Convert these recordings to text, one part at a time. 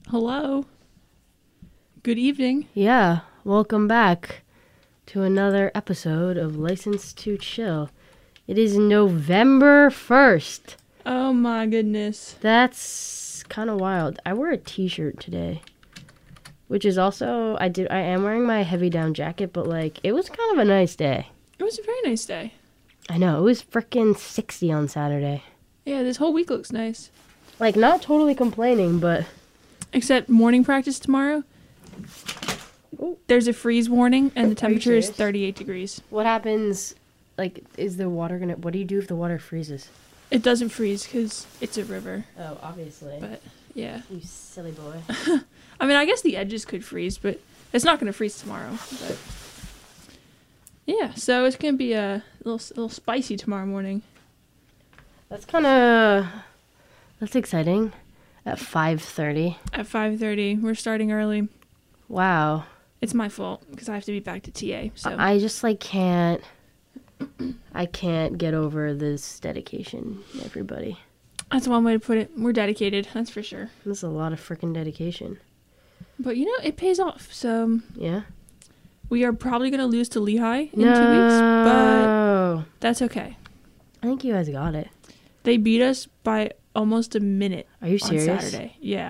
Hello. Good evening. Yeah, welcome back to another episode of License to Chill. It is November 1st. Oh my goodness. That's kind of wild. I wore a t-shirt today, which is also, I am wearing my heavy down jacket, but like, it was kind of a nice day. It was a very nice day. I know, it was frickin' 60 on Saturday. Yeah, this whole week looks nice. Like, not totally complaining, but... Except morning practice tomorrow. Ooh. There's a freeze warning, and the temperature is serious? 38 degrees. What happens, like, is the water gonna... What do you do if the water freezes? It doesn't freeze because it's a river. Oh, obviously. But, yeah. You silly boy. I mean, I guess the edges could freeze, but it's not going to freeze tomorrow. But yeah, so it's going to be a little spicy tomorrow morning. That's kind of... That's exciting. At 5:30. At 5:30. We're starting early. Wow. It's my fault because I have to be back to TA. So I just, like, can't... I can't get over this dedication, everybody. That's one way to put it. We're dedicated, that's for sure. This is a lot of freaking dedication. But, you know, it pays off. So Yeah? we are probably going to lose to Lehigh in No. 2 weeks, but that's okay. I think you guys got it. They beat us by almost a minute. Are you serious? On Saturday. Yeah.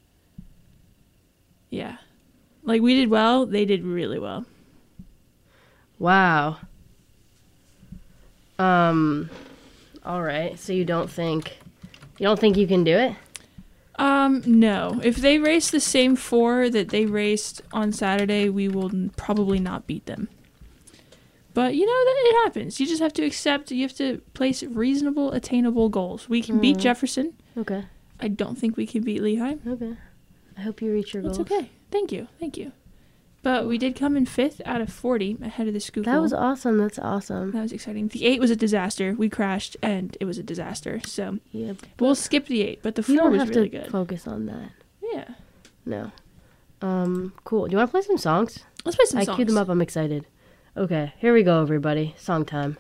Yeah. Like, we did well. They did really well. Wow. All right. So you don't think you can do it? No. If they race the same 4 that they raced on Saturday, we will probably not beat them. But, you know, that it happens. You just have to accept, you have to place reasonable, attainable goals. We can beat Jefferson. Okay. I don't think we can beat Lehigh. Okay. I hope you reach your goals. That's okay. Thank you. But we did come in 5th out of 40 ahead of the Schuylkill. That was awesome. That's awesome. That was exciting. The 8 was a disaster. We crashed, and it was a disaster. So Yeah. we'll skip the 8, but the You 4 don't was have really to good. focus on that. Yeah. No. Cool. Do you want to play some songs? Let's play some I songs. queued them up. I'm excited. Okay, here we go, everybody. Song time.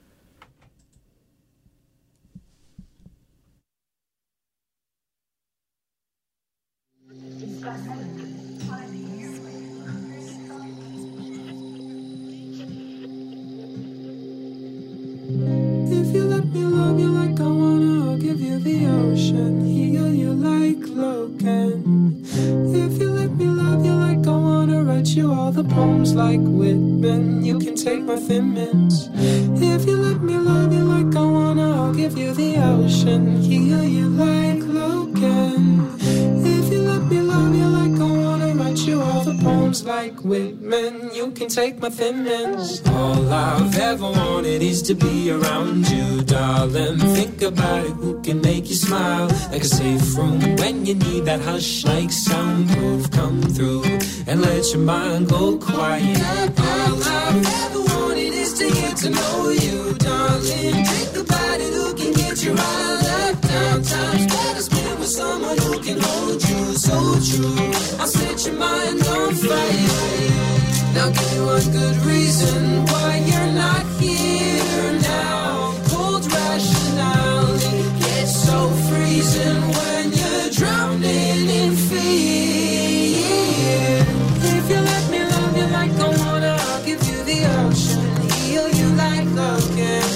If you let me love you like I wanna, I'll give you the ocean, heal you like Logan. If you let me love you like I wanna, write you all the poems like Whitman, you can take my thin mints. If you let me love you like I wanna, I'll give you the ocean, heal you like Logan. If you let me love you like I wanna, write you all the poems like Whitman, you can take my thin mints. All I've ever wanted is to be around you, darling. Think about it, who can make you smile like a safe room when you need that hush, like soundproof. Come through and let your mind go quiet. All I've ever wanted is to get to know you, darling. Think about it, who can get you riled up down. Time's better spent with someone who can hold you so true. I'll set your mind on fire. Now give me one good reason why you're not here now. Cold rationality gets so freezing when you're drowning in fear. If you let me love you like I wanna, I'll give you the ocean, heal you like Logan.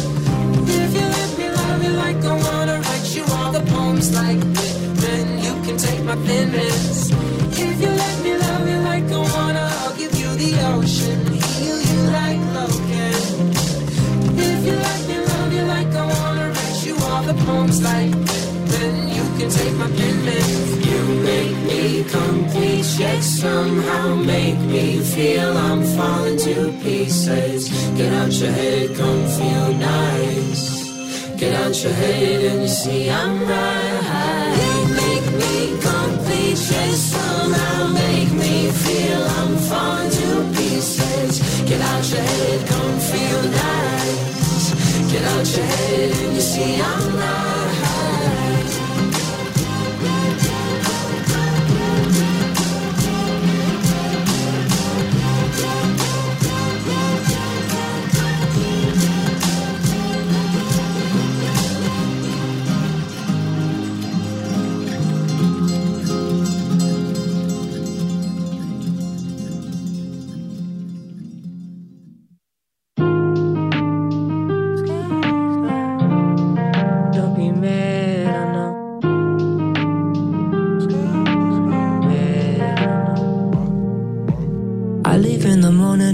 If you let me love you like I wanna, write you all the poems like Whitman, you can take my thin mints. If you let me love you like I wanna, I'll give you the ocean, heal you like Logan. If you let me love you like I wanna, write you all the poems like Whitman, you can take my pen mints. You make me complete, yet somehow make me feel I'm falling to pieces. Get out your head, come feel nice. Get out your head and you see I'm right. You make me complete, yet somehow make me feel I'm falling to pieces. Get out your head, come feel nice. Get out your head and you see I'm right.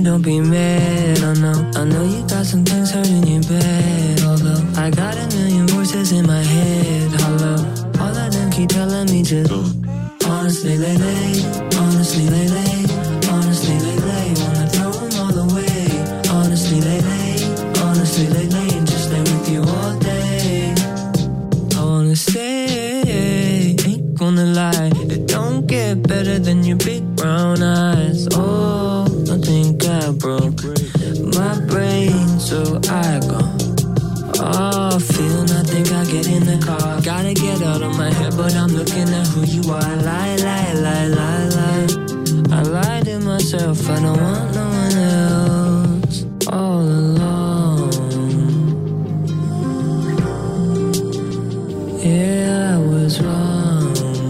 don't be mad. I know you got some things hurting your bed. Although I got a million voices in my head. Hello, all of them keep telling me just honestly, honestly, honestly, wanna throw them all away. Honestly, honestly, and just stay with you all day. I wanna stay, ain't gonna lie. It don't get better than your big brown eyes. Oh, I think I broke my brain, so I go off. Feeling, I think I get in the car. Gotta get out of my head, but I'm looking at who you are. Lie, lie, lie, lie, lie. I lied to myself, I don't want no one else. All alone. Yeah, I was wrong.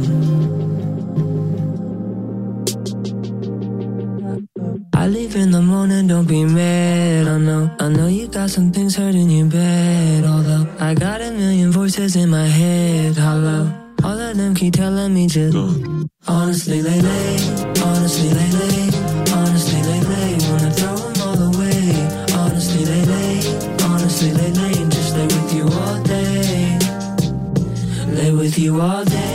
I leave in the morning, don't be mad. I know you got some things hurting your bed. Although I got a million voices in my head. Hello, all of them keep telling me just honestly, honestly, honestly, wanna throw them all away. Honestly, honestly, and just lay with you all day. Lay with you all day.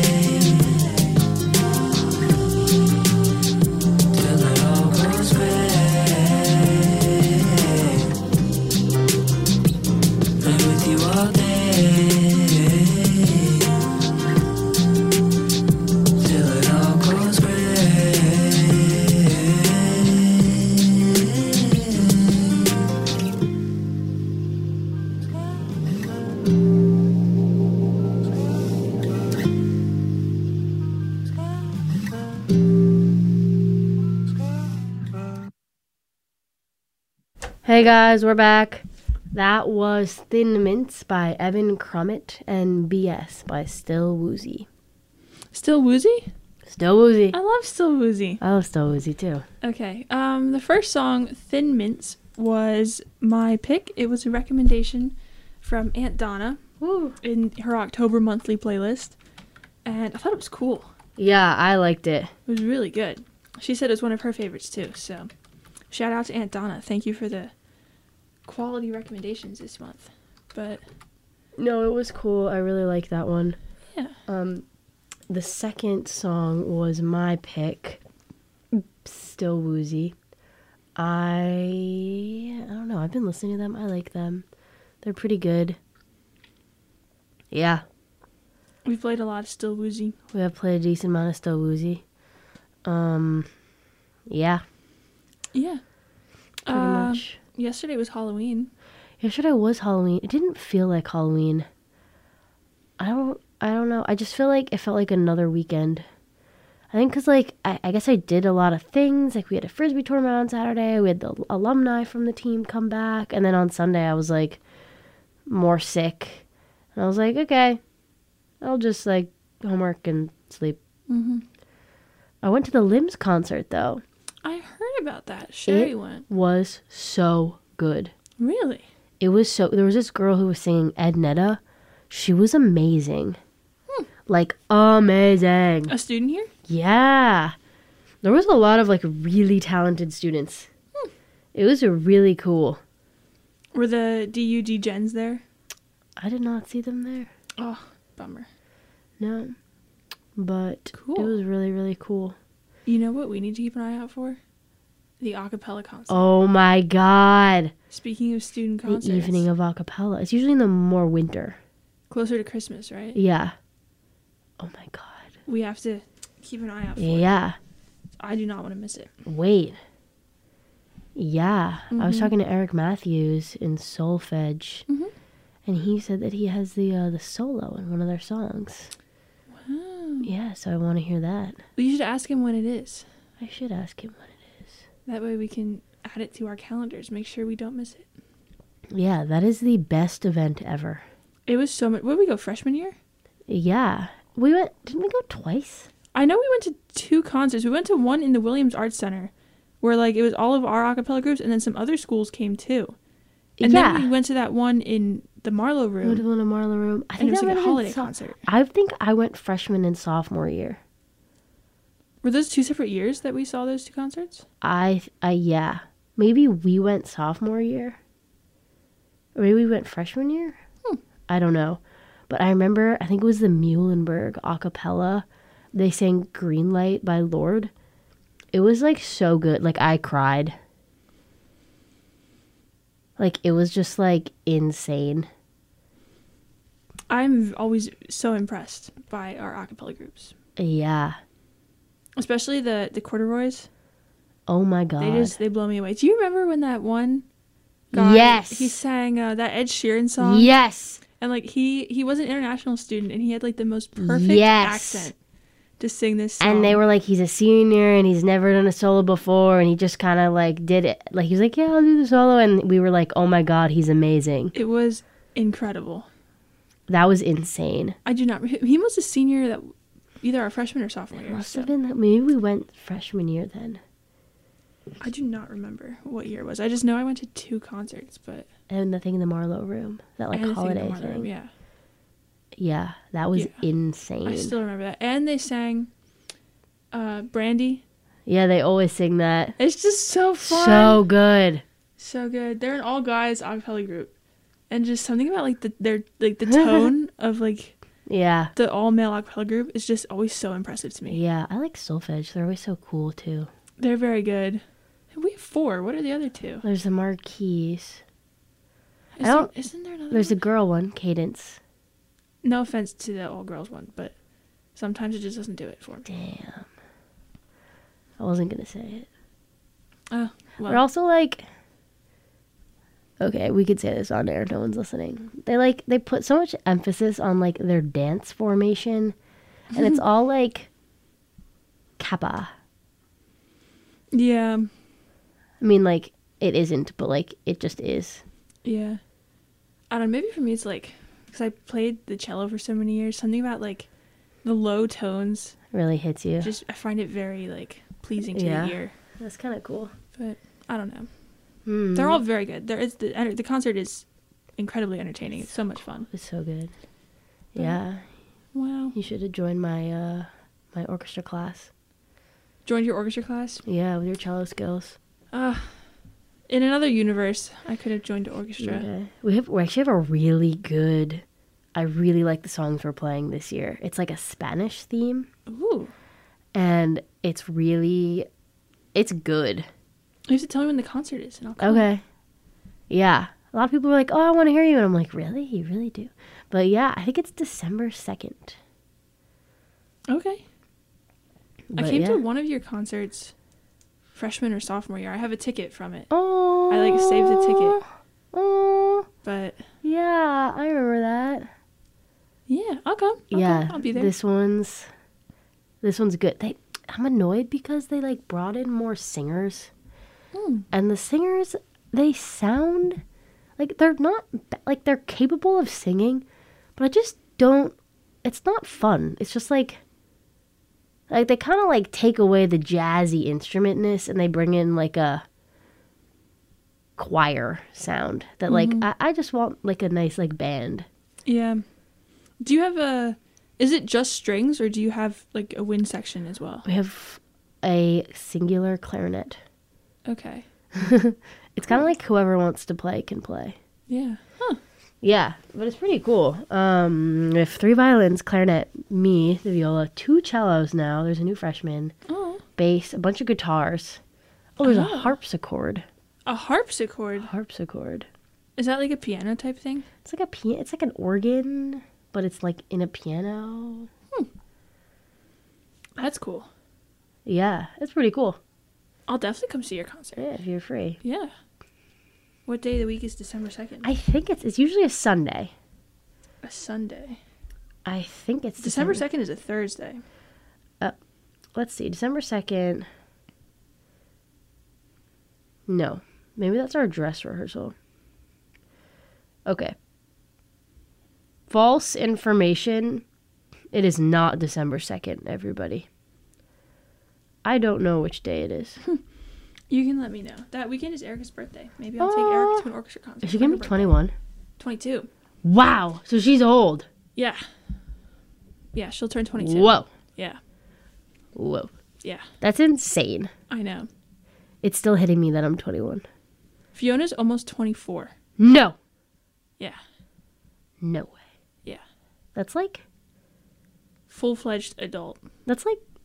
Hey guys, we're back. That was Thin Mints by Evan Crummett and BS by Still Woozy. Still Woozy? Still Woozy. I love Still Woozy. I love Still Woozy too. Okay. The first song, Thin Mints, was my pick. It was a recommendation from Aunt Donna in her October monthly playlist. And I thought it was cool. Yeah, I liked it. It was really good. She said it was one of her favorites too. So shout out to Aunt Donna. Thank you for the quality recommendations this month. But no, it was cool. I really like that one. Yeah. The second song was my pick, Still Woozy. I don't know. I've been listening to them. I like them. They're pretty good. Yeah. We've played a lot of Still Woozy. We have played a decent amount of Still Woozy. Yeah. Yeah. Pretty much. Yesterday was Halloween. Yesterday was Halloween. It didn't feel like Halloween. I don't know. I just feel like it felt like another weekend. I think because, like, I guess I did a lot of things. Like, we had a Frisbee tournament on Saturday. We had the alumni from the team come back. And then on Sunday, I was, like, more sick. And I was like, okay, I'll just, like, homework and sleep. Mm-hmm. I went to the Limbs concert, though. I heard about that. Sherry went. Was so good. Really? It was so... There was this girl who was singing Ednetta. She was amazing. Like, amazing. A student here? Yeah. There was a lot of, like, really talented students. It was really cool. Were the DUD gens there? I did not see them there. Oh, bummer. No. But Cool. It was really, really cool. You know what we need to keep an eye out for? The acapella concert. Oh, my God. Speaking of student concerts. The evening of acapella. It's usually in the more winter. Closer to Christmas, right? Yeah. Oh, my God. We have to keep an eye out for it. Yeah. I do not want to miss it. Wait. Yeah. I was talking to Eric Matthews in Solfege, and he said that he has the solo in one of their songs. Wow. Yeah, so I want to hear that. Well, you should ask him when it is. I should ask him when it is. That way we can add it to our calendars. Make sure we don't miss it. Yeah, that is the best event ever. It was so much. Where did we go? Freshman year? Yeah. Didn't we go twice? I know we went to 2 concerts. We went to one in the Williams Arts Center where, like, it was all of our a cappella groups, and then some other schools came too. And then we went to that one in the Marlowe Room. We went to one in Marlowe Room. I think and it was that like a might have been holiday concert. I think I went freshman and sophomore year. Were those 2 separate years that we saw those 2 concerts? Yeah. Maybe we went sophomore year. Or maybe we went freshman year. I don't know. But I remember, I think it was the Muhlenberg a cappella. They sang Green Light by Lorde. It was like so good. Like I cried. Like it was just like insane. I'm always so impressed by our a cappella groups. Yeah. Especially the Corduroys. Oh my God. They blow me away. Do you remember when that one guy, Yes. he sang that Ed Sheeran song? Yes. And like he was an international student and he had like the most perfect Yes. accent to sing this song. And they were like, he's a senior and he's never done a solo before. And he just kind of like did it. Like he was like, yeah, I'll do the solo. And we were like, oh my God, he's amazing. It was incredible. That was insane. I do not. He was a senior that either our freshman or sophomore year. Must So have been, maybe we went freshman year then. I do not remember what year it was. I just know I went to 2 concerts, but And the thing in the Marlowe room, that like and the thing in the holiday Marlowe thing. room, yeah. Yeah, that was Yeah. insane. I still remember that. And they sang Brandy. Yeah, they always sing that. It's just so fun. So good. So good. They're an all guys a cappella group. And just something about like the tone of like Yeah. the all male a cappella group is just always so impressive to me. Yeah, I like Solfege. They're always so cool too. They're very good. We have 4. What are the other 2? There's the Marquise. Isn't there another There's one? a girl one, Cadence. No offense to the all girls one, but sometimes it just doesn't do it for me. Damn. I wasn't gonna say it. Oh, We're well. also like, okay, we could say this on air. No one's listening. They put so much emphasis on like their dance formation, and it's all like kappa. Yeah. I mean, like it isn't, but like it just is. Yeah. I don't know. Maybe for me it's like, because I played the cello for so many years, something about like the low tones, Really hits you. just I find it very like pleasing to Yeah. the ear. That's kind of cool. But I don't know. Mm. They're all very good. There is the concert is incredibly entertaining. It's so much fun. It's so good. But- Yeah, Wow. you should have joined my my orchestra class. Joined your orchestra class? Yeah, with your cello skills. In another universe, I could have joined the orchestra. Okay. We actually have a really good. I really like the songs we're playing this year. It's like a Spanish theme, Ooh. and it's good. You have to tell me when the concert is, and I'll come. Okay. Yeah. A lot of people are like, "Oh, I want to hear you," and I'm like, "Really? You really do?" But yeah, I think it's December 2nd. Okay. I But came yeah. to one of your concerts, freshman or sophomore year. I have a ticket from it, Oh. I, like, saved the ticket. Oh. but Yeah, I remember that. yeah, I'll come. Yeah, I'll be there. This one's good. I'm annoyed because they like brought in more singers, and the singers, they sound like they're not like they're capable of singing, but I just don't. It's not fun. It's just like they kind of like take away the jazzy instrumentness and they bring in like a choir sound that like I just want like a nice like band. Yeah. Do you have is it just strings or do you have like a wind section as well? We have a singular clarinet. Okay. It's kind of like whoever wants to play can play. Yeah. Huh. Yeah, but it's pretty cool. We have 3 violins, clarinet, me, the viola, 2 cellos now. There's a new freshman, Oh. bass, a bunch of guitars. Oh, there's Oh. a harpsichord. A harpsichord. Harpsichord. Is that like a piano type thing? It's like it's like an organ, but it's like in a piano. That's cool. Yeah, it's pretty cool. I'll definitely come see your concert. Yeah, if you're free. Yeah. What day of the week is December 2nd? I think it's usually a Sunday. A Sunday. I think it's December 2nd is a Thursday. Let's see, December 2nd. No, maybe that's our dress rehearsal. Okay. False information. It is not December 2nd, everybody. I don't know which day it is. You can let me know. That weekend is Erica's birthday. Maybe I'll take Erica to an orchestra concert. Is she for gonna her be birthday. 21? 22. Wow, so she's old. Yeah. Yeah, she'll turn 22. Whoa. Yeah. Whoa. Yeah. That's insane. I know. It's still hitting me that I'm 21. Fiona's almost 24. No. Yeah. No way. Yeah. That's like Full-fledged adult. what?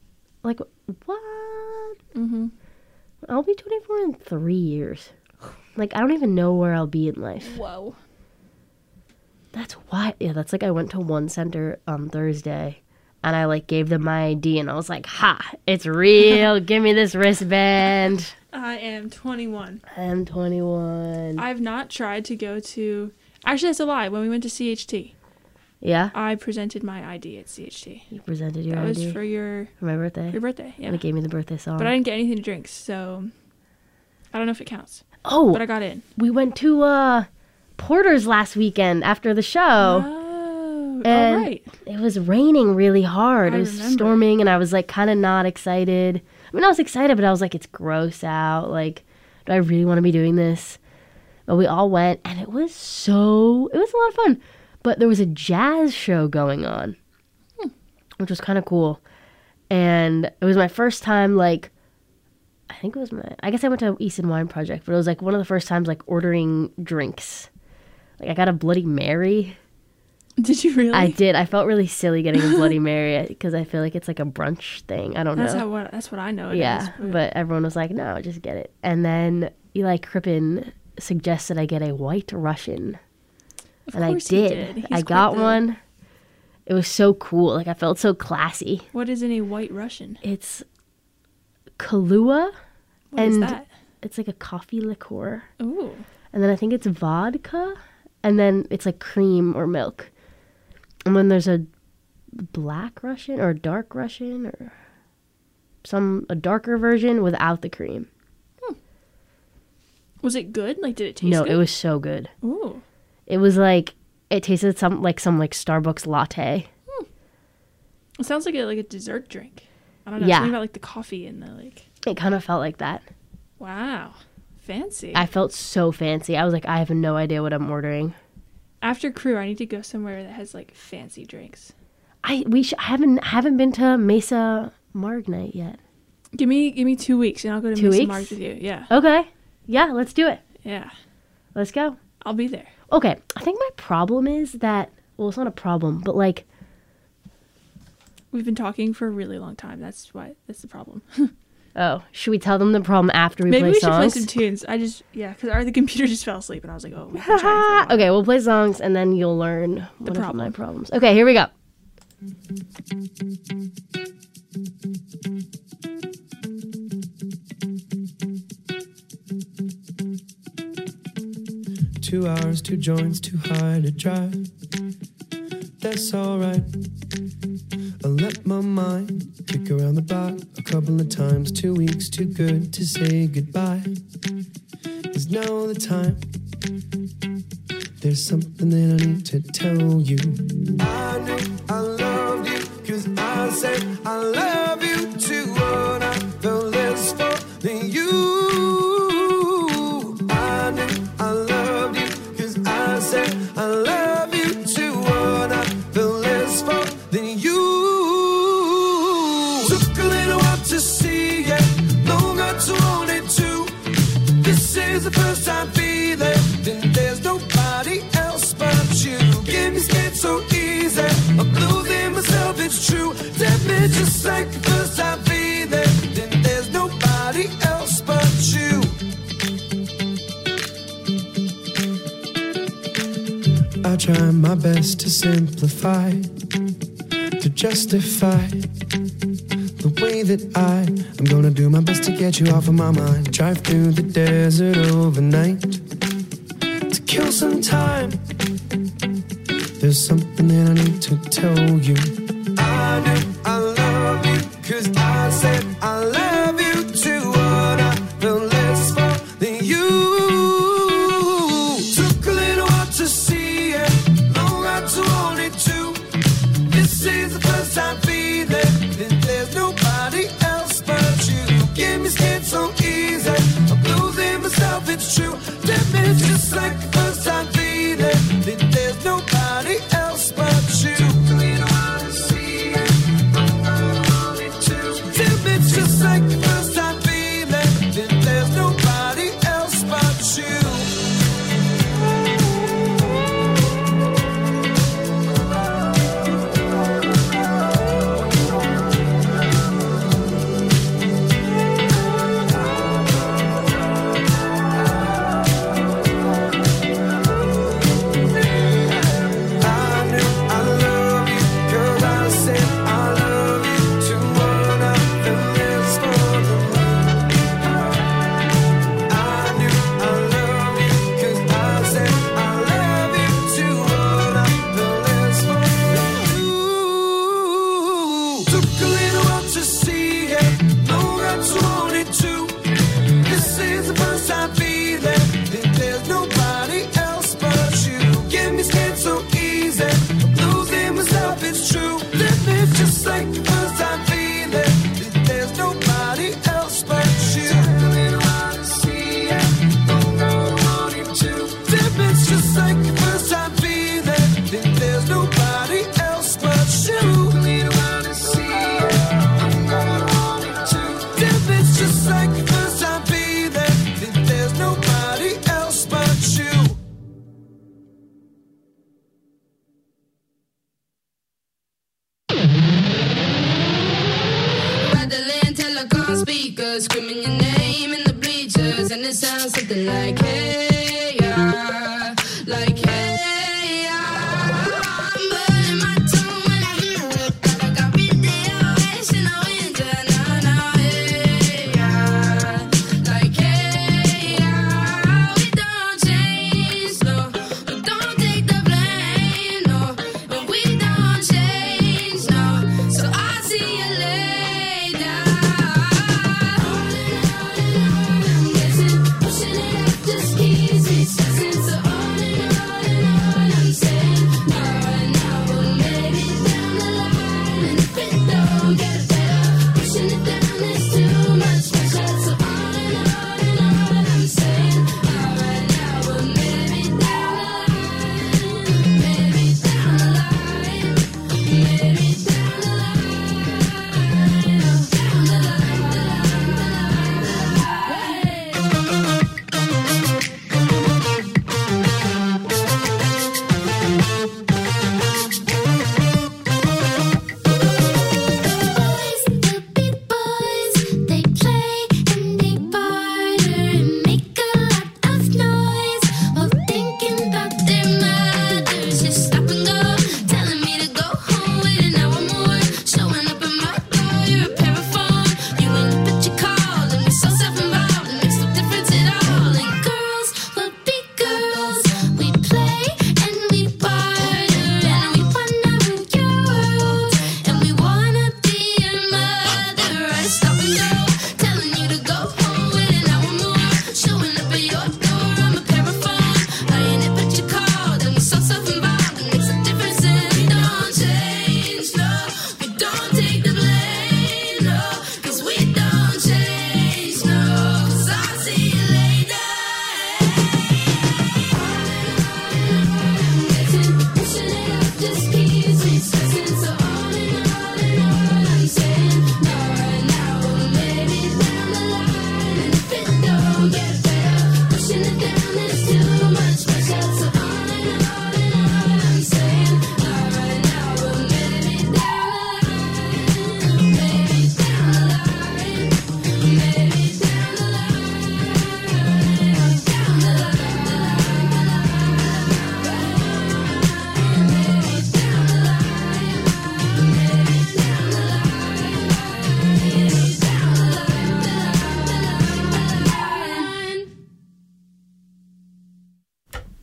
Mm-hmm. I'll be 24 in 3 years. Like, I don't even know where I'll be in life. Whoa. That's why. Yeah, that's like I went to One Center on Thursday, and I like gave them my ID, and I was like, "Ha! It's real. Give me this wristband." I am 21. I am 21. I've not tried to go to... Actually, that's a lie. When we went to CHT, Yeah, I presented my ID at CHT. you presented your That ID was for your for my birthday. birthday. Yeah. And it gave me the birthday song. But I didn't get anything to drink, so I don't know if it counts. oh, But I got in. we went to Porter's last weekend after the show. Oh, And right. it was raining really hard. I It was remember. storming, and I was like kind of not excited. I mean, I was excited, but I was like, it's gross out. Like, do I really want to be doing this? But we all went, and it was a lot of fun. But there was a jazz show going on, which was kind of cool. And it was my first time, like, I guess I went to East and Wine Project, but it was like one of the first times, like, ordering drinks. Like, I got a Bloody Mary. Did you really? I did. I felt really silly getting a Bloody Mary because I feel like it's like a brunch thing. I don't know. That's what I know it Yeah, is. but everyone was like, no, just get it. And then Eli Crippen suggested I get a White Russian. Of And I course he did. He's I quite got the- one. It was so cool. Like, I felt so classy. What is in a White Russian? It's Kahlua. What is And that? it's like a coffee liqueur. Ooh. And then I think it's vodka. And then it's like cream or milk. And then there's a black Russian or a dark Russian or a darker version without the cream. Was it good? Like, did it taste No, good? it was so good. Ooh. It was like, it tasted some Starbucks latte. It sounds like a dessert drink. I don't know. Yeah. Something about like the coffee and the like. It kind of felt like that. Wow. Fancy. I felt so fancy. I was like, I have no idea what I'm ordering. After crew, I need to go somewhere that has like fancy drinks. I haven't been to Mesa Marg night yet. Give me 2 weeks and I'll go to 2 Mesa weeks? Mark with you. Yeah. Okay. Yeah, let's do it. Yeah. Let's go. I'll be there. Okay. I think my problem is that, well, it's not a problem, but like, We've been talking for a really long time. That's the problem. oh, should we tell them the problem after we Maybe play we should play songs? some tunes. Because the computer just fell asleep and I was like, oh, we've been chatting for a while. Okay, we'll play songs and then you'll learn one of problem. my problems. Okay, here we go. 2 hours, 2 joints, too high to drive. That's alright. I let my mind kick around the block a couple of times. 2 weeks, too good to say goodbye. Is now the time. There's something that I need to tell you. I knew I loved you, 'cause I said I love you too. And I felt less for than you. I knew I loved you, 'cause I said I love you too. And I felt less for than you. Took a little while to see it, longer to want it too. This is the first time feeling, then there's nobody else but you. Get me scared so easy, I'm losing myself, it's true. Tell me just like the first time feeling, then there's nobody else but you. I try my best to simplify, to justify the way that I'm gonna do my best to get you off of my mind. Drive through the desert overnight to kill some time. There's something that I need to tell you. I knew I love you, 'cause I said I love you too. And I felt less for than you. Took a little while to see it, long I to want it too. This is the first time feeling, then there's nobody else but you. Get me scared so easy, I'm losing myself, it's true. Damn it, it's just like the first time feeling, then there's nobody else but you. Took a little while to see it, long I want it too. Damn it, it's just like the first time feeling, then there's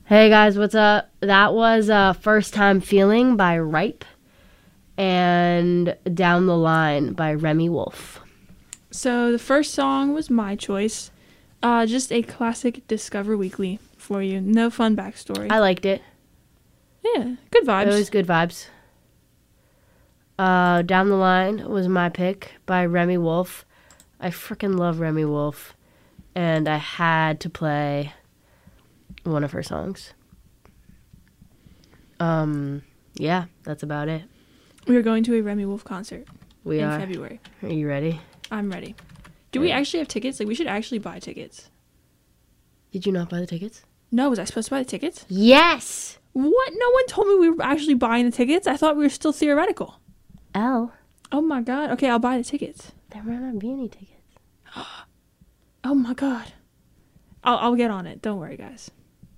Hey guys, what's up? That was First Time Feeling by Ripe and Down the Line by Remy Wolf. So the first song was my choice. Just a classic Discover Weekly for you. No fun backstory. I liked it. Yeah, good vibes. It was good vibes. Down the Line was my pick by Remy Wolf. I freaking love Remy Wolf. And I had to play one of her songs. Yeah, that's about it. We are going to a Remy Wolf concert We in are. February. Are you ready? I'm ready. Do we actually have tickets? Like, we should actually buy tickets. Did you not buy the tickets? No, was I supposed to buy the tickets? Yes! What? No one told me we were actually buying the tickets. I thought we were still theoretical. L. Oh my god. Okay, I'll buy the tickets. There might not be any tickets. Oh my god. I'll get on it. Don't worry, guys.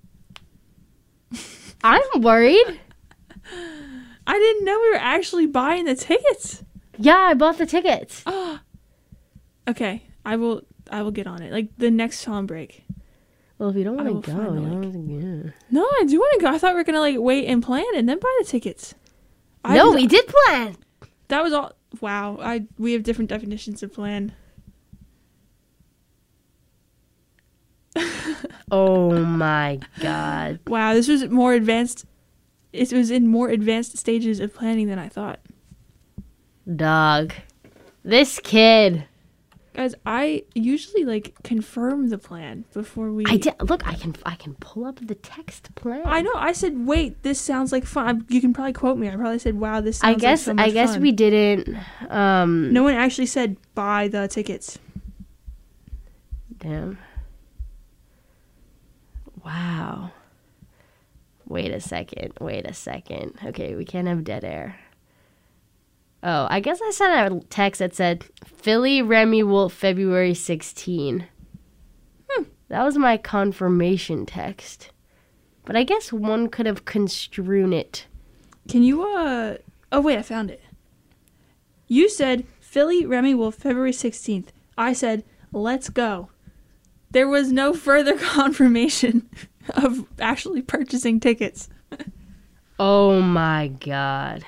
I'm worried. I didn't know we were actually buying the tickets. Yeah, I bought the tickets. Okay, I will get on it. Like the next song break. Well, if you don't I will want to go, find the you don't link. want to go. No, I do want to go. I thought we were gonna like wait and plan and then buy the tickets. No, we did plan. That was all. Wow, we have different definitions of plan. Oh my god. Wow, this was more advanced. It was in more advanced stages of planning than I thought. Dog. This kid. Guys, I usually like confirm the plan before we. I did. Look, I can pull up the text plan. I know. I said, "Wait, this sounds like fun." You can probably quote me. I probably said, "Wow, this sounds like so much I guess fun." we didn't. No one actually said buy the tickets. Damn. Wow. Wait a second. Okay, we can't have dead air. Oh, I guess I sent a text that said Philly Remy Wolf February 16. That was my confirmation text. But I guess one could have construed it. Can you Oh wait, I found it. You said Philly Remy Wolf February 16th. I said, "Let's go." There was no further confirmation of actually purchasing tickets. Oh my god.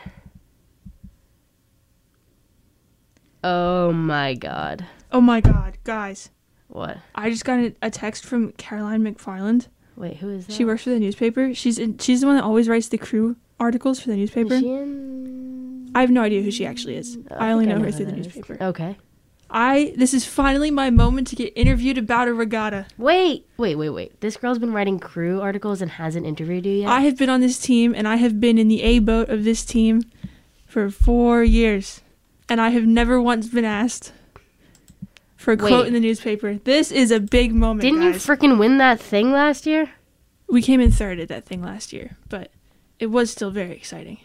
Oh my god. Oh my god, guys. What? I just got a text from Caroline McFarland. Wait, who is that? She works for the newspaper. She's the one that always writes the crew articles for the newspaper. Is she in... I have no idea who she actually is. I only know her through the newspaper. Okay. This is finally my moment to get interviewed about a regatta. Wait. This girl's been writing crew articles and hasn't interviewed you yet? I have been on this team, and I have been in the A boat of this team for 4 years. And I have never once been asked for a quote in the newspaper. This is a big moment, Didn't guys. you freaking win that thing last year? We came in third at that thing last year, but it was still very exciting.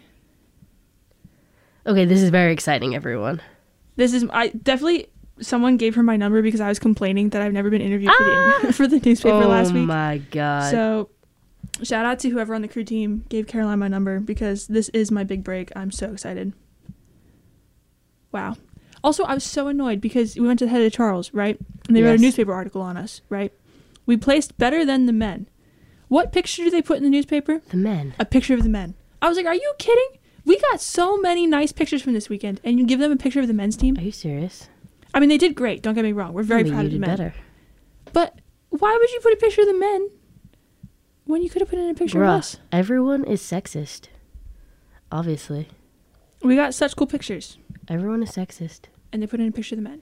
Okay, this is very exciting, everyone. Someone gave her my number because I was complaining that I've never been interviewed for the newspaper last week. Oh my god. So, shout out to whoever on the crew team gave Caroline my number because this is my big break. I'm so excited. Wow. Also, I was so annoyed because we went to the Head of Charles, right? And they wrote a newspaper article on us, right? We placed better than the men. What picture do they put in the newspaper? The men. A picture of the men. I was like, are you kidding? We got so many nice pictures from this weekend, and you give them a picture of the men's team? Are you serious? I mean, they did great. Don't get me wrong. We're very proud of the men. Better. But why would you put a picture of the men when you could have put in a picture of us? Everyone is sexist. Obviously. We got such cool pictures. Everyone is sexist. And they put in a picture of the men.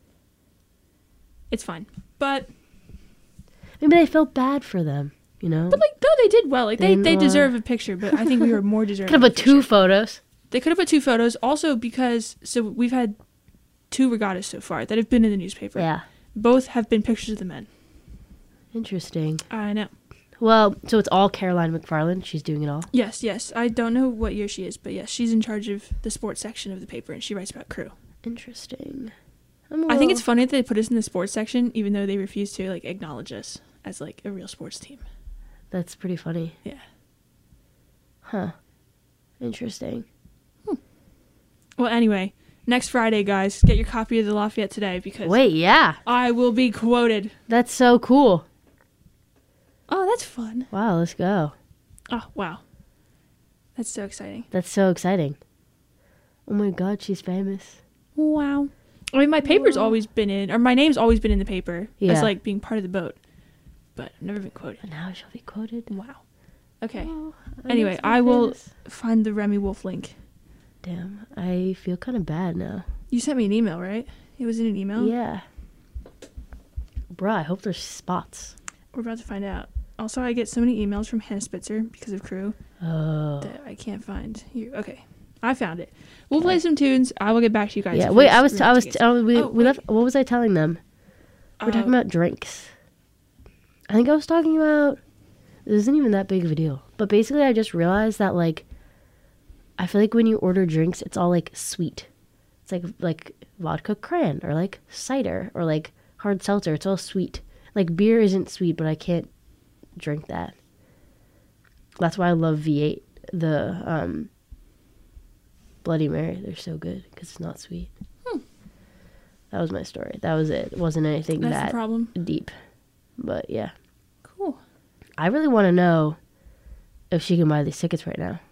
It's fine. But maybe they felt bad for them, you know? But like, no, they did well. Like they deserve a picture, but I think we were more deserving. Could have put 2 photos. They could have put 2 photos. Also because we've had 2 regattas so far that have been in the newspaper. Yeah. Both have been pictures of the men. Interesting. I know. Well, so it's all Caroline McFarland. She's doing it all? Yes. I don't know what year she is, but yes, she's in charge of the sports section of the paper, and she writes about crew. Interesting. I think it's funny that they put us in the sports section, even though they refuse to like acknowledge us as like a real sports team. That's pretty funny. Yeah. Huh. Interesting. Well, anyway, next Friday, guys, get your copy of the Lafayette Today because yeah. I will be quoted. That's so cool. Oh, that's fun. Wow, let's go. Oh, wow. That's so exciting. That's so exciting. Oh my God, she's famous. Wow. I mean, my paper's always been in, or my name's always been in the paper Yeah. as like being part of the boat, but I've never been quoted. But now she'll be quoted. Wow. Okay. Oh, Anyway, I will find the Remy Wolf link. Damn, I feel kind of bad now. You sent me an email, right? It was in an email? Yeah. Bruh, I hope there's spots. We're about to find out. Also, I get so many emails from Hannah Spitzer because of crew Oh. that I can't find here. Okay. I found it. We'll play some tunes. I will get back to you guys. Yeah, if wait, there's we room left, what was I telling them? We're talking about drinks. I think I was talking about, this isn't even that big of a deal. But basically I just realized that like, I feel like when you order drinks, it's all like sweet. It's like vodka cran or like cider or like hard seltzer. It's all sweet. Like beer isn't sweet, but I can't drink that. That's why I love V8, the Bloody Mary. They're so good because it's not sweet. That was my story. That was it. It wasn't anything That's that the problem. deep. But yeah. Cool. I really want to know if she can buy these tickets right now.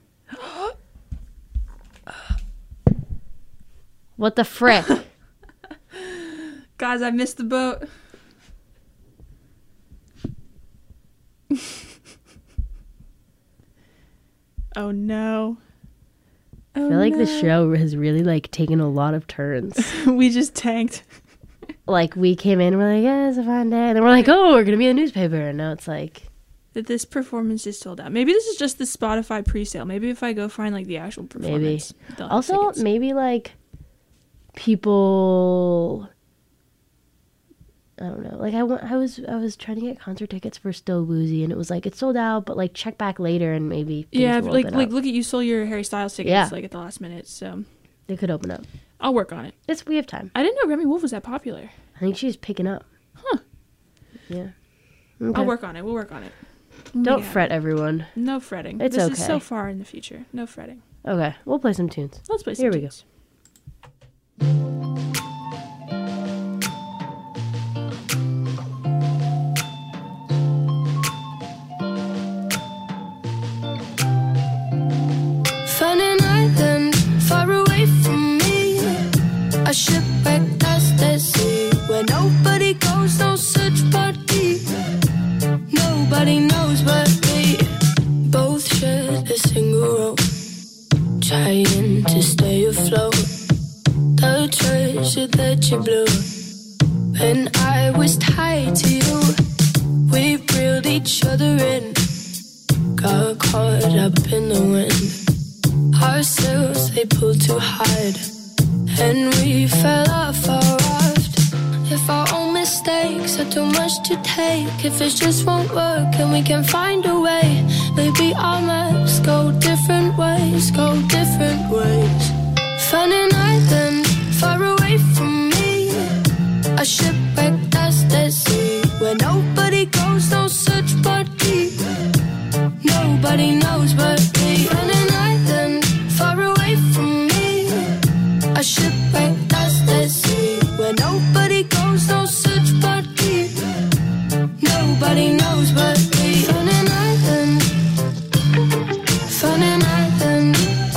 What the frick? Guys, I missed the boat. Oh no. I feel like the show has really like taken a lot of turns. We just tanked. Like we came in and we're like, yeah, it's a fun day. And then we're like, oh, we're going to be in the newspaper. And now it's like. That this performance is sold out. Maybe this is just the Spotify pre-sale. Maybe if I go find like the actual performance. Maybe. Also, maybe like people, I don't know. Like I was trying to get concert tickets for Still Woozy and it was like it's sold out, but like check back later and maybe things will open up. Look at you sold your Harry Styles tickets like at the last minute. So they could open up. I'll work on it. We have time. I didn't know Remy Wolf was that popular. I think she's picking up. Huh. Yeah. Okay. I'll work on it. We'll work on it. Don't fret, everyone. No fretting. It's this okay. is so far in the future. No fretting. Okay, we'll play some tunes. Let's play some Here tunes. we go. Found an island far away from me, a shipwreck past the sea, where nobody goes, no search party. Nobody knows but we both shared a single rope, trying to stay afloat. The treasure that you blew when I was tied to you, we reeled each other in, got caught up in the wind. Our sails, they pulled too hard, and we fell off our raft. If our own mistakes are too much to take, if it just won't work and we can find a way, maybe our maps go different ways, go different ways. Found an island far away from me, a shipwreck past the sea, where nobody goes, no search party. Nobody knows but me. Found an island far away from me, a shipwreck past the sea, where nobody goes, no search party. Nobody knows but me. Found an island, found an island.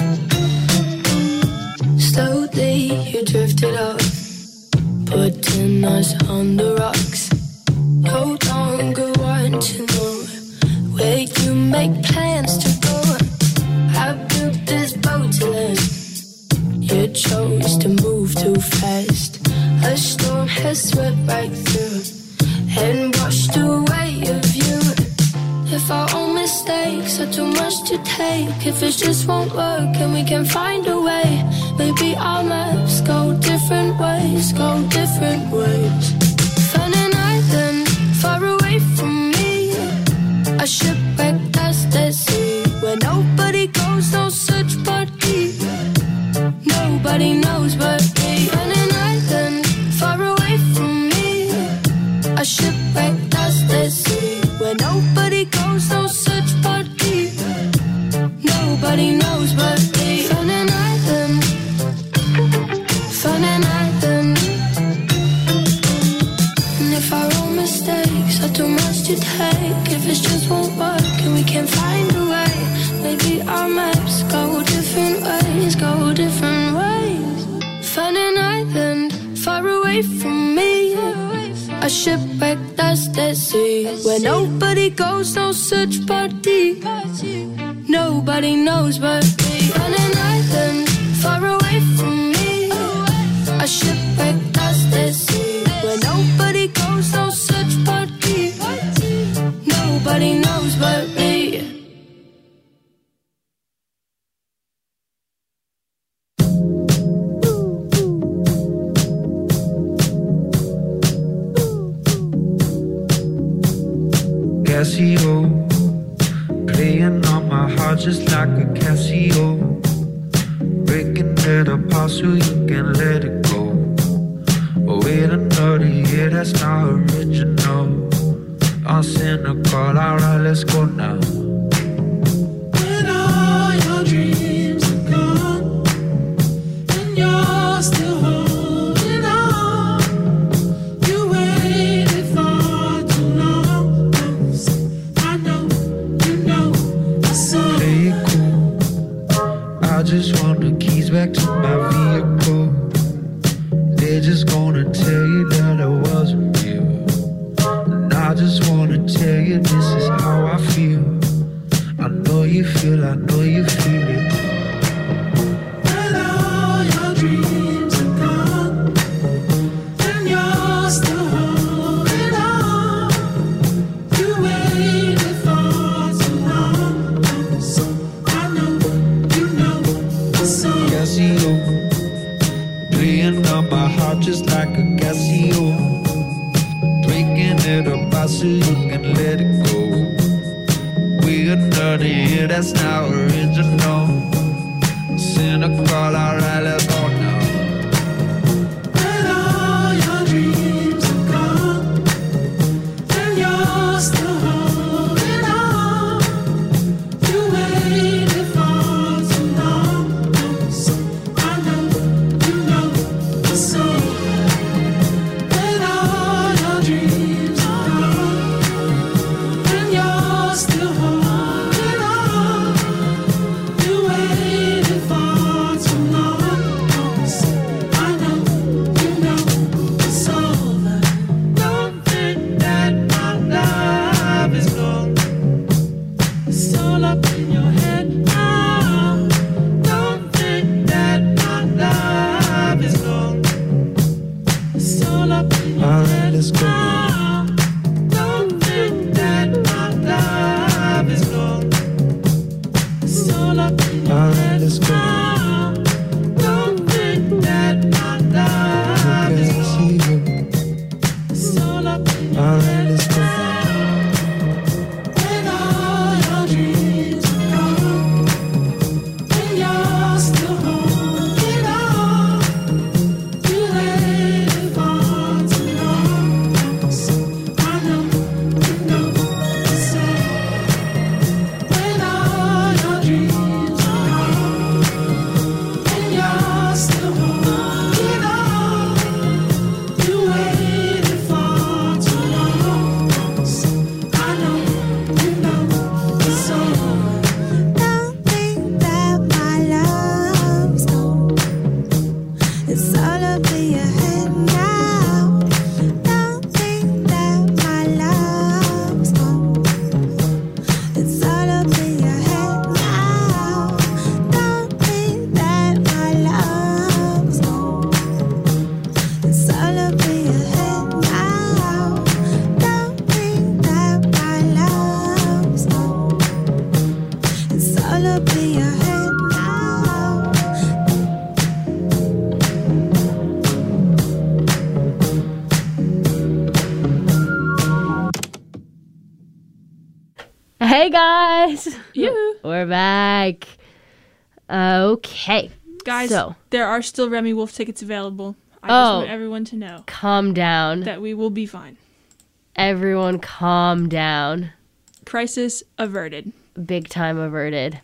Slowly you drifted off, putting us on the rocks. No longer want to know where you make plans to go. I built this boat to land, you chose to move too fast. A storm has swept right through and washed away a view. If our own mistakes are too much to take, if it just won't work and we can find a way, maybe our maps go different ways, go different ways. Found an island far away from me, a shipwreck past the sea, where nobody goes, no search party. Nobody knows but me. Found an island far away from me, a shipwreck past the sea, where nobody goes, no search party. Nobody knows but me. Found an island, found an island. And if our own mistakes are too much to take, if it's just from me. A shipwreck that's at sea, where nobody goes, no search party. Nobody knows but me. On an island far away from me. A shipwreck that's at sea, where nobody goes, no search party. Nobody knows but me. Casio, playing on my heart just like a Casio, breaking it apart so you can let it go. Oh, wait another year, that's not original. I'm cynical, alright, let's go now. When all your dreams are gone and you're still holding on, you waited for too long. I know, you know, so play it cool. I just want the keys back to my vehicle. They're just gonna tell you that I wasn't real. And I just wanna tell you this is how I feel. I know you feel it. When all your dreams are gone and you're still holding on, you waited for too long. So I know, you know, so Casio, playing on my heart just like a Casio, breaking it apart so you can let it go. We another year, that's not original. Cynical, alright, let's go now. When all your dreams are gone and you're still holding on, you waited for too long. So I know, you know, so when all your dreams are gone and you're still holding on, you waited for too long. So I know, you know, it's over. Don't think that my love is gone. It's all up in your head now. Don't think that my love is gone. It's all up in your head now. Don't think that my love is gone. It's all up in your head now. Don't think that my love is gone. It's all up in your head now. When all your dreams are gone and you're still holding on, you waited for too long. So I know, you know, so when all your dreams are gone and you're still holding on, you waited for too long. So I know, you know, so don't think that my love's gone. It's all up in your head now. Don't think that my love's gone. It's all up in your head now. Don't think that my love's gone. It's all up in your head now. Don't think that my love's gone. It's all up in your head now. Hey guys, You we're back. Okay, guys, so there are still Remy Wolf tickets available. I just Oh. want everyone to know calm down. that we will be fine. Everyone, calm down. Crisis averted. Big time averted.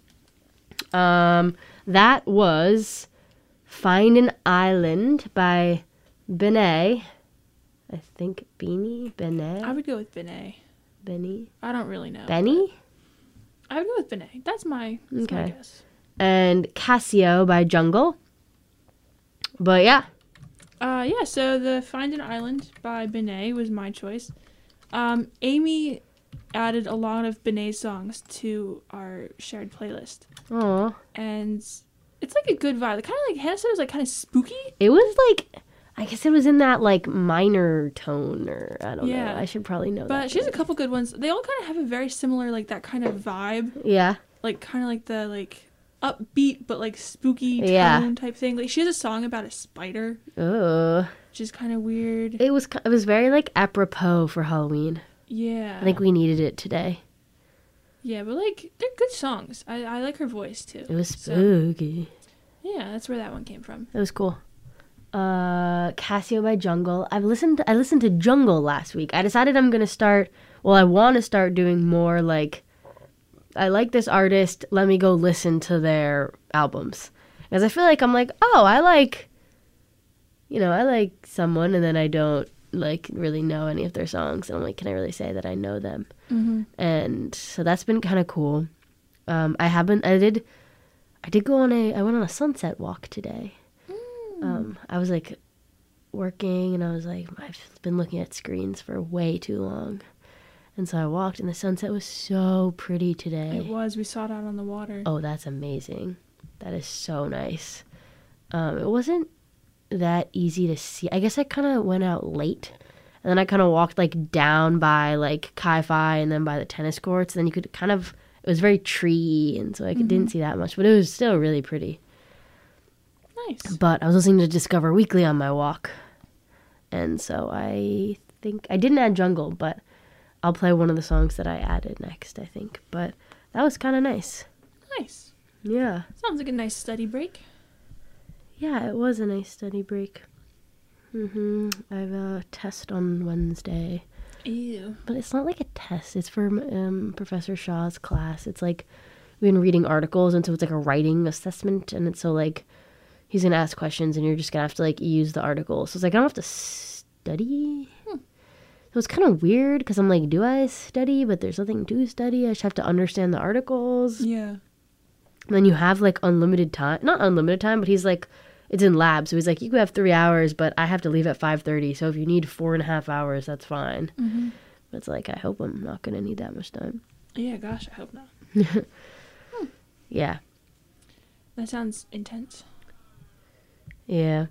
That was "Find an Island" by Benet. I think Benet. I would go with Benet. Benny. I don't really know. Benny? I would go with Benet. That's my Okay. guess. And Casio by Jungle. But yeah, Yeah, so the Find an Island by Benet was my choice. Amy added a lot of Benet songs to our shared playlist. Aw. And it's like a good vibe. Kind of like Hannah said, it was like kind of spooky. It was like, I guess it was in that like minor tone, or I don't know. Yeah. I should probably know that. But she has a couple good ones. They all kind of have a very similar, like that kind of vibe. Yeah. Like kind of like the like upbeat but like spooky tone Yeah. type thing. Like she has a song about a spider, Oh. which is kind of weird. It was very like apropos for Halloween. Yeah. I think we needed it today. Yeah, but like they're good songs. I like her voice too. It was So, spooky. yeah, that's where that one came from. It was cool. Casio by Jungle. I listened to Jungle last week. I decided I'm gonna start. Well, I want to start doing more like. I like this artist. Let me go listen to their albums, because I feel like I'm like, oh, I like someone, and then I don't like really know any of their songs, and I'm like, can I really say that I know them? Mm-hmm. And so that's been kind of cool. I went on a sunset walk today. I was like working, and I was like, I've been looking at screens for way too long. And so I walked, and the sunset was so pretty today. It was. We saw it out on the water. Oh, that's amazing. That is so nice. It wasn't that easy to see. I guess I kind of went out late, and then I kind of walked like down by like Chi-Fi and then by the tennis courts. And then you could kind of, it was very tree, and so I didn't see that much, but it was still really pretty. Nice. But I was listening to Discover Weekly on my walk, and so I think I didn't add Jungle, but I'll play one of the songs that I added next, I think. But that was kind of nice. Nice. Yeah. Sounds like a nice study break. Yeah, it was a nice study break. I have a test on Wednesday. Ew. But it's not like a test. It's for Professor Shaw's class. It's like we've been reading articles, and so it's like a writing assessment. And it's so like he's going to ask questions, and you're just going to have to like use the article. So it's like I don't have to study. So it's kind of weird because I'm like, do I study? But there's nothing to study. I just have to understand the articles. Yeah. And then you have like unlimited time. Not unlimited time, but he's like, it's in lab. So he's like, you could have 3 hours, but I have to leave at 5:30. So if you need 4.5 hours, that's fine. Mm-hmm. But it's like, I hope I'm not going to need that much time. Yeah, gosh, I hope not. Yeah. That sounds intense. Yeah.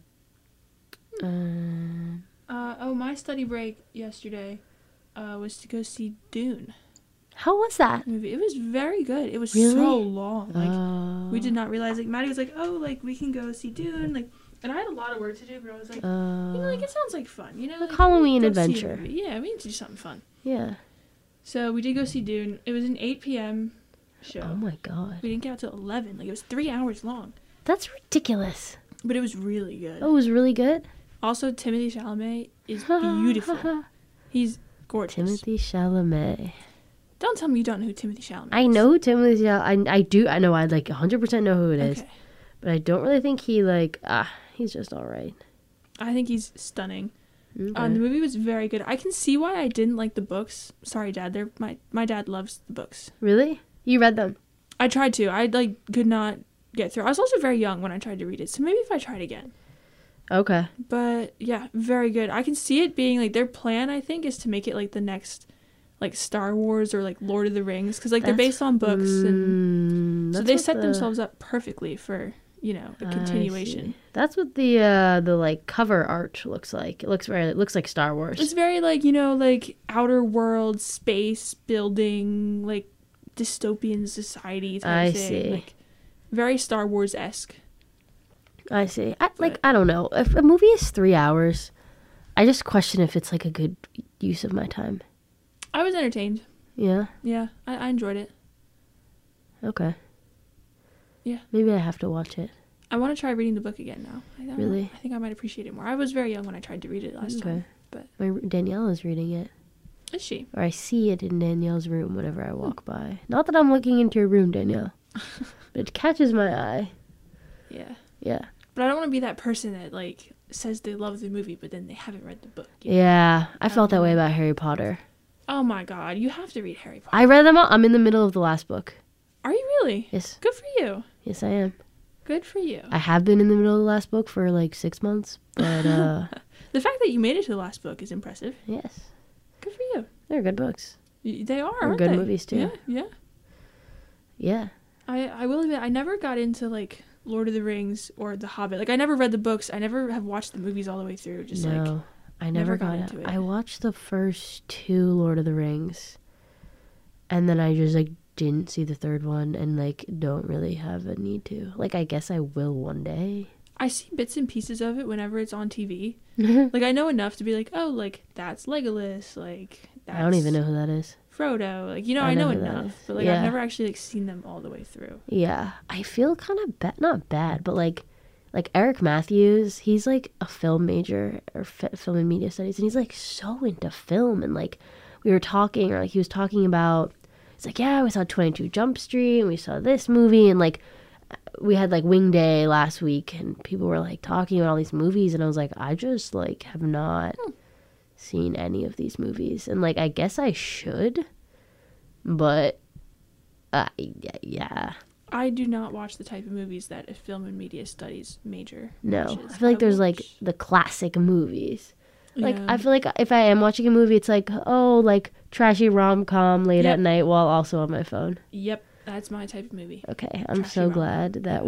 My study break yesterday was to go see Dune How was that? movie. It was very good. It was Really? so long. Like we did not realize. Like Maddie was like, "Oh, like we can go see Dune." Like, and I had a lot of work to do, but I was like, you know, like it sounds like fun. You know, Like Halloween go see a adventure. movie. Yeah, we need to do something fun. Yeah. So we did go see Dune. It was an 8 p.m. show. Oh my god. We didn't get out till 11. Like it was 3 hours long, That's ridiculous. but it was really good. Oh, it was really good? Also, Timothée Chalamet is beautiful. He's gorgeous. Timothée Chalamet. Don't tell me you don't know who Timothée Chalamet is. I know who Timothée Chalamet. I do. I know. I like 100% know who it is. Okay. But I don't really think he like. He's just all right. I think he's stunning. Okay. The movie was very good. I can see why I didn't like the books. Sorry, Dad. My dad loves the books. Really? You read them? I tried to. I like could not get through. I was also very young when I tried to read it, so maybe if I tried again. Okay. But yeah, very good. I can see it being like their plan. I think is to make it like the next, like Star Wars or like Lord of the Rings, because like they're based on books, and so they set themselves up perfectly for a continuation. That's what the like cover art looks like. It looks like Star Wars. It's very like like outer world space building, like dystopian society type I thing. see. Like very Star Wars-esque. I see. I don't know. If a movie is 3 hours, I just question if it's like a good use of my time. I was entertained. Yeah. Yeah, I enjoyed it. Okay. Yeah. Maybe I have to watch it. I want to try reading the book again now. I don't know. Really? I think I might appreciate it more. I was very young when I tried to read it last time. But Danielle is reading it. is she? Or I see it in Danielle's room whenever I walk by. Not that I'm looking into your room, Danielle. But it catches my eye. Yeah. Yeah. But I don't want to be that person that like says they love the movie but then they haven't read the book. Yeah. I felt that way about Harry Potter. Oh my god, you have to read Harry Potter. I read them all. I'm in the middle of the last book. Are you really? Yes. Good for you. Yes, I am. Good for you. I have been in the middle of the last book for like 6 months, but The fact that you made it to the last book is impressive. yes, Good for you. they're good books. They are, They're aren't good they? movies, too. Yeah, yeah. Yeah. I will admit, I never got into, like, Lord of the Rings or The Hobbit. Like, I never read the books. I never have watched the movies all the way through. Just, like, No, I never got into it. I watched the first 2 Lord of the Rings, and then I just like didn't see the third one, and like don't really have a need to. Like, I guess I will one day. I see bits and pieces of it whenever it's on TV. Like, I know enough to be like, oh, like, that's Legolas. Like, that's I don't even know who that is. Frodo. Like, you know, I I know know who that enough. is. But, like, Yeah. I've never actually, like, seen them all the way through. Yeah, I feel kind of not bad, but like Eric Matthews, he's like a film major or film and media studies, and he's like so into film. And like we were talking, or like he was talking about, it's like, yeah, we saw 22 Jump Street, and we saw this movie, and like we had like Wing Day last week, and people were like talking about all these movies, and I was like, I just like have not seen any of these movies, and like I guess I should, but yeah. I do not watch the type of movies that a film and media studies major No, watches. I feel like there's like watch- the classic movies. Like Yeah. I feel like if I am watching a movie, it's like, oh, like trashy rom-com late Yep. at night while also on my phone. Yep, that's my type of movie. Okay, I'm Trashy so rom-com. glad that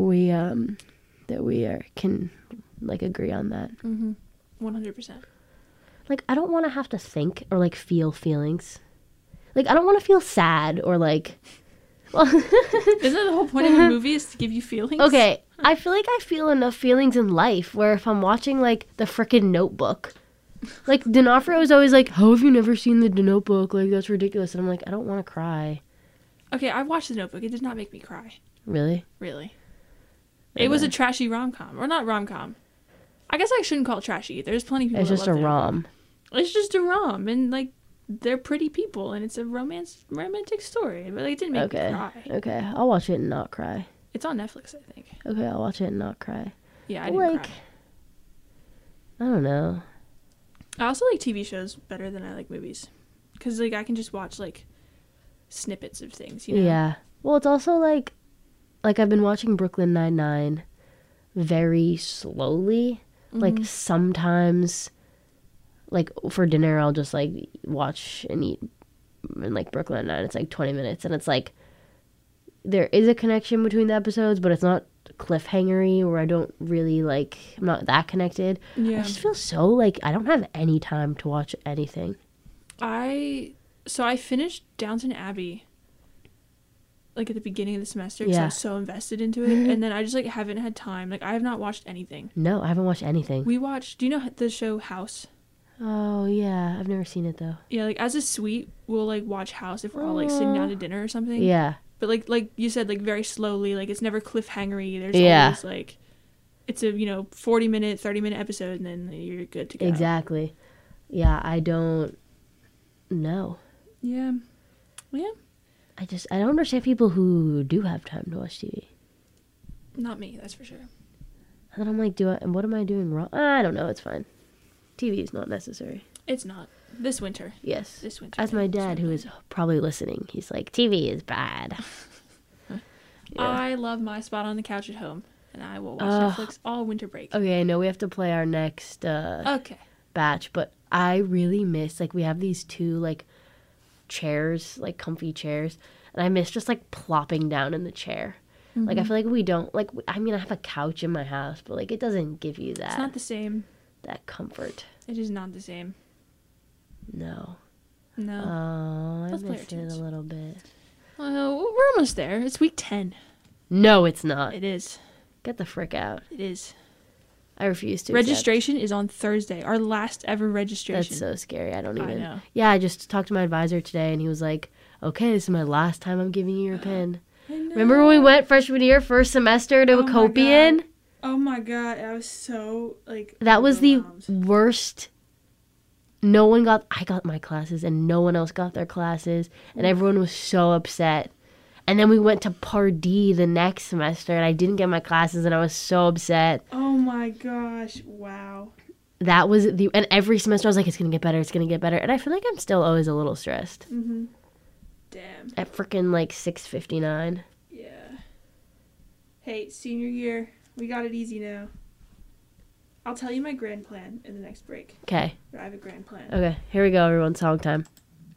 we can like agree on that. 100%. Like I don't want to have to think or like feel feelings. Like I don't want to feel sad or like. Well, Isn't that the whole point of a movie is to give you feelings? okay, I feel like I feel enough feelings in life where if I'm watching like the frickin' Notebook, like D'Onofrio is always like, "How have you never seen the Notebook? Like that's ridiculous." And I'm like, I don't want to cry. Okay, I watched The Notebook. It did not make me cry. Really? Really. It was a trashy rom-com. Or not rom-com. I guess I shouldn't call it trashy. There's plenty of people It's that just a love The Notebook. rom. It's just a rom. And, like, they're pretty people. And it's a romantic story. But, like, it didn't make me Okay. cry. Okay, I'll watch it and not cry. It's on Netflix, I think. Okay, I'll watch it and not cry. Yeah, I didn't Like, cry. I don't know. I also like TV shows better than I like movies. Because, like, I can just watch, like, snippets of things, you know? Yeah. Well, it's also like I've been watching Brooklyn Nine-Nine very slowly. Like sometimes, like for dinner, I'll just like watch and eat, and like Brooklyn Nine. It's like 20 minutes, and it's like there is a connection between the episodes, but it's not cliffhangery where I don't really like. I'm not that connected. Yeah. I just feel so like I don't have any time to watch anything. So I finished Downton Abbey like at the beginning of the semester because I Yeah. was so invested into it, and then I just like haven't had time. Like I have not watched anything. No, I haven't watched anything. We watched. Do you know the show House? Oh yeah, I've never seen it though. Yeah, like as a suite, we'll like watch House if we're all like sitting down to dinner or something. Yeah. But like you said, like very slowly. Like it's never cliffhangery. There's Yeah. always like it's a 40-minute, 30-minute episode, and then you're good to go. Exactly. Yeah, I don't know. Yeah. Yeah. I don't understand people who do have time to watch TV. Not me. That's for sure. And then I'm like, what am I doing wrong? I don't know. It's fine. TV is not necessary. It's not this winter. Yes. This winter. As my dad, who is probably listening, he's like, TV is bad. Yeah. I love my spot on the couch at home, and I will watch Netflix all winter break. Okay, I know we have to play our next Okay. batch, but I really miss, like, we have these 2, like, chairs, like, comfy chairs, and I miss just, like, plopping down in the chair. Like, I feel like we don't, like, I mean, I have a couch in my house, but, like, it doesn't give you It's that, not the same. that comfort. It is not the same. No. No. Oh, I Let's play our miss it tunes. a little bit. Well, we're almost there. It's week 10. No, it's not. It is. Get the frick out. It is. I refuse to accept. Registration is on Thursday. Our last ever registration. That's so scary. I don't I even. know. Yeah, I just talked to my advisor today, and he was like, "Okay, this is my last time I'm giving you your pin." Remember when we went freshman year, first semester to Oh my Copian? Oh my god, I was so like. That was the overwhelmed. worst. I got my classes, and no one else got their classes, and everyone was so upset. And then we went to Pardee the next semester, and I didn't get my classes, and I was so upset. Oh my gosh! Wow. That was and every semester I was like, it's gonna get better, it's gonna get better, and I feel like I'm still always a little stressed. Damn. At freaking like 6:59. Yeah. Hey, senior year, we got it easy now. I'll tell you my grand plan in the next break. Okay. I have a grand plan. Okay, here we go, everyone. Song time.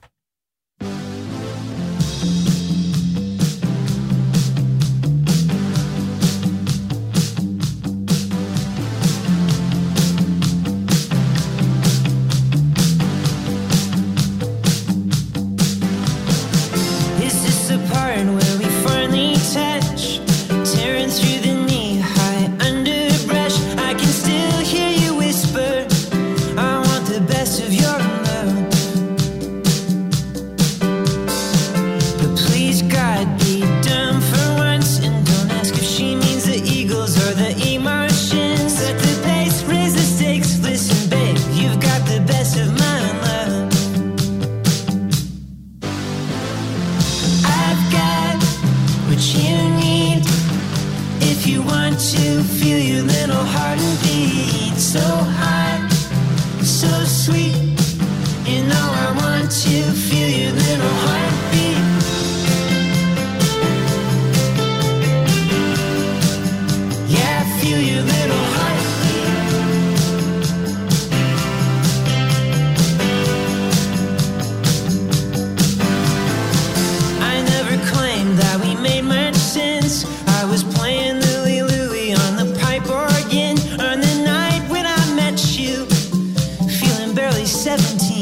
Is this the part where we finally touch? Tearing through the knee-high underbrush, I can still hear you whisper, I want the best of your love. But please, God, be dumb for once, and don't ask if she means the Eagles or the emotions. Set the pace, raise the stakes, listen, babe, you've got the best of my love. I've got what you need if you want to feel your little heart and beat so hot, so sweet. You know I want to feel your little heartbeat. Yeah, I feel your little heartbeat. I never claimed that we made much sense. I was playing Louie Louie on the pipe organ on the night when I met you, feeling barely 17.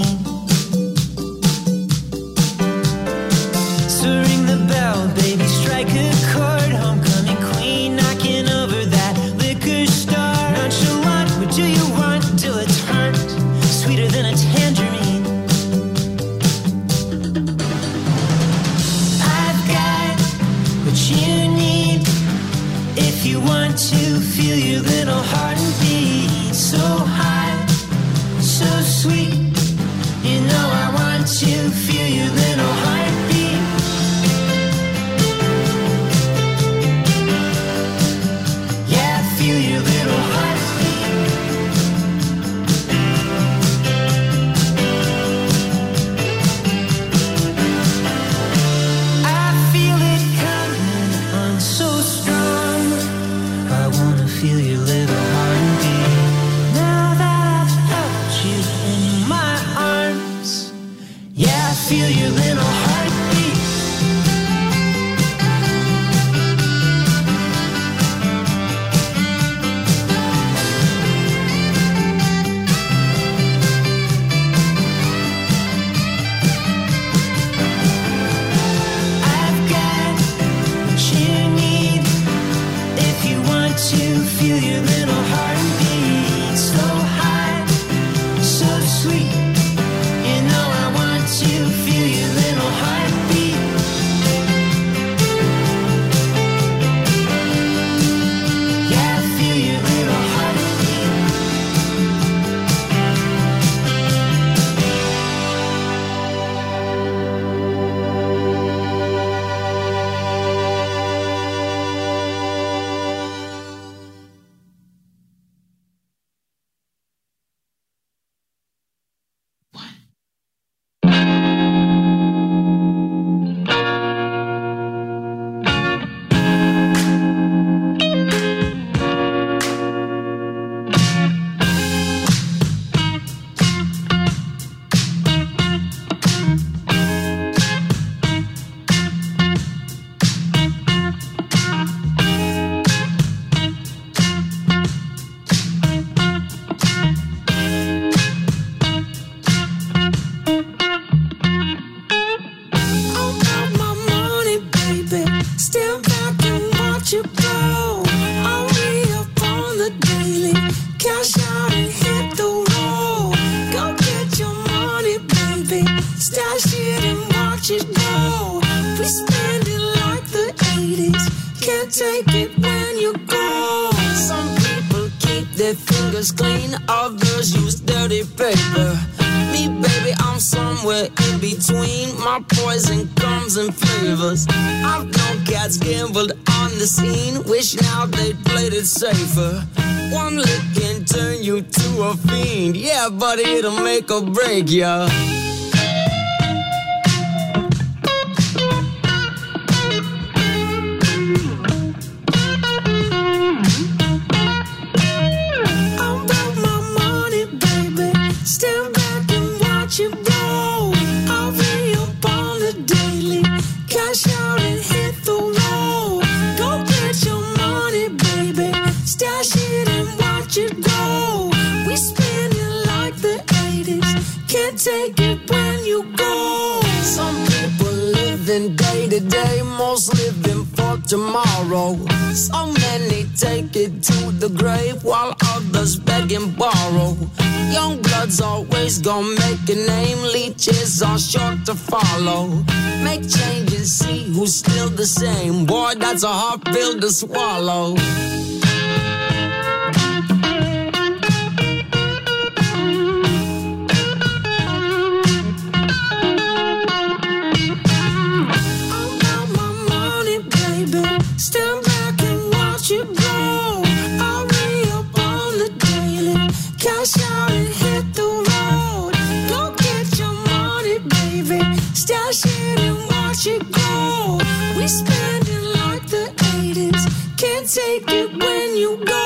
So ring the bell, baby, strike a chord. Homecoming queen knocking over that liquor store. Nonchalant, what do you want till it's hurt? Sweeter than a tangerine. I've got what you need if you want to feel your little heart and beat so hot, so sweet. You know I want to feel your little heartbeat. Yeah, I feel your little heartbeat. I feel it coming on so strong. I wanna feel your little heartbeat. Now that I've held you in my arms, yeah, I feel your little heartbeat. I've got what you need if you want to feel your little heartbeat so hot, so sweet. You know I want to feel your little heartbeat. Yeah, I feel your little heartbeat. All about my money, baby. Stand back and watch it go. I'll be up on the daily. Cash out and hit the road. Go get your money, baby. Stash it and watch it go. We spend it like the 80s. Can't take it when you go. Some people keep their fingers clean, others use dirty paper. Me, baby, I'm somewhere in between. My poison comes in flavors. I've known cats gambled on the scene. Wish now they'd played it safer. One lick can turn you to a fiend. Yeah, but it'll make or break ya. can't take it when you go. Some people living day to day, most living for tomorrow. So many take it to the grave while others beg and borrow. Young blood's always gonna make a name, leeches are short to follow. Make changes, see who's still the same. Boy, that's a hard pill to swallow. Stand back and watch it blow. I'll be up on the daily. Cash out and hit the road. Go get your money, baby. Stash it and watch it go. We spend it like the 80s. Can't take it when you go.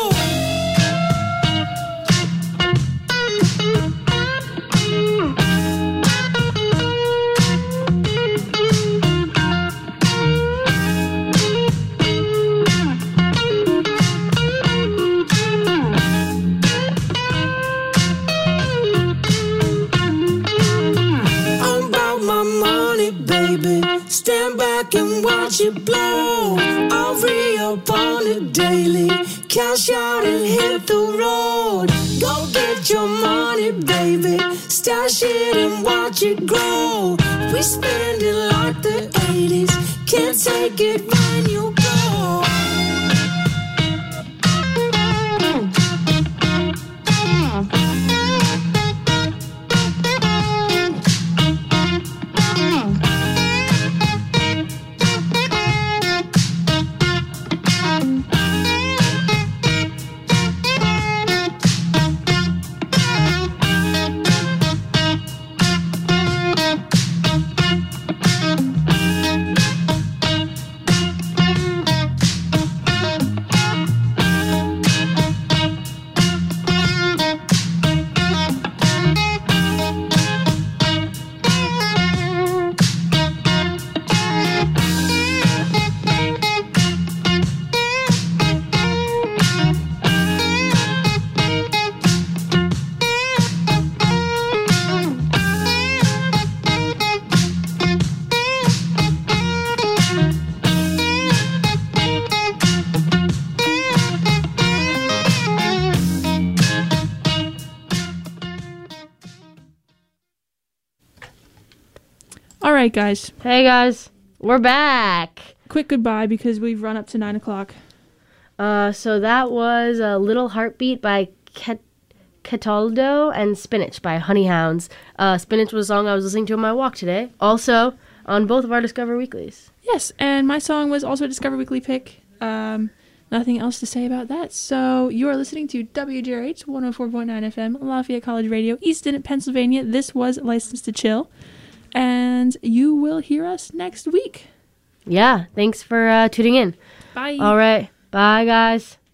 Stand back and watch it blow. I'll re-up on it daily. Cash out and hit the road. Go get your money, baby. Stash it and watch it grow. We spend it like the 80s. Can't take it when you go. All right, guys. Hey guys, we're back. Quick goodbye because we've run up to 9 o'clock. So that was a Little Heartbeat by Cataldo and Spinach by Honeyhounds. Spinach was a song I was listening to on my walk today. Also on both of our Discover Weeklies. Yes, and my song was also a Discover Weekly pick. Nothing else to say about that. So you are listening to WGRH 104.9 FM, Lafayette College Radio, East Innet, Pennsylvania. This was License to Chill. And you will hear us next week. Yeah, thanks for tuning in. Bye. All right. Bye, guys.